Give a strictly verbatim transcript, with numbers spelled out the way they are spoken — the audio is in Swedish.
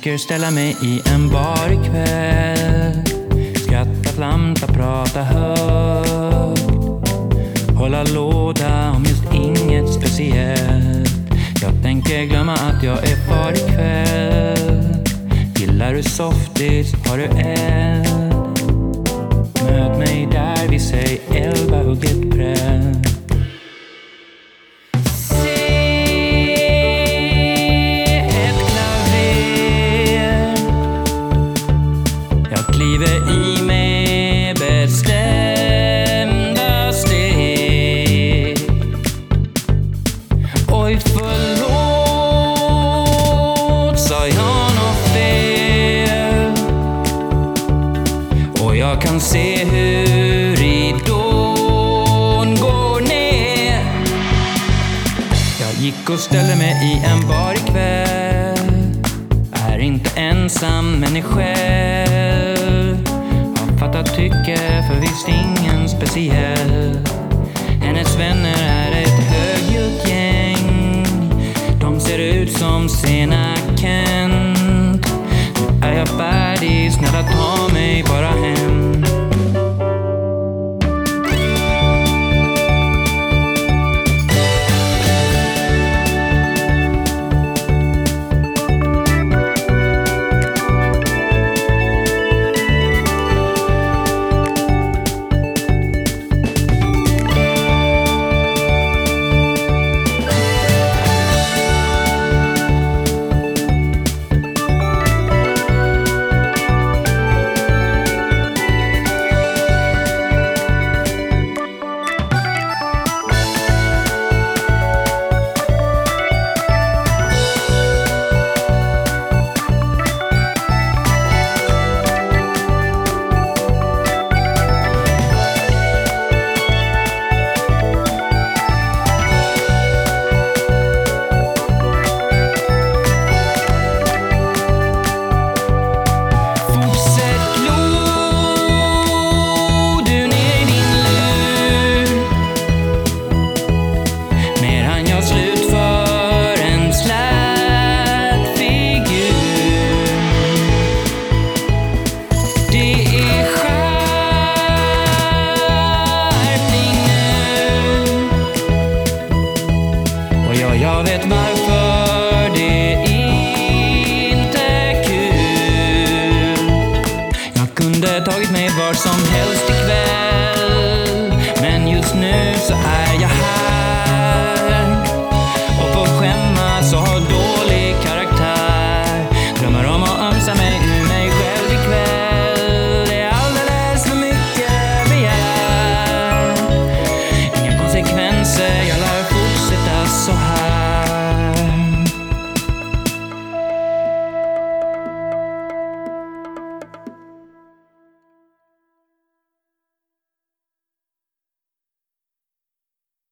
tänker ställa mig i en bar ikväll. Skratta, flamta, prata högt. Hålla låda om just inget speciellt. Jag tänker glömma att jag är far ikväll. Gillar du softis, har du eld? Möt mig där vi säger elva hugget präll. Kliver i med bestämda steg. Oj, förlåt, sa jag något fel. Och jag kan se hur ridån går ner. Jag gick och ställde mig i en bar ikväll. Är inte ensam men är själv. Fattat tycke för visst ingen speciell. Hennes vänner är ett högljutt gäng. De ser ut som sena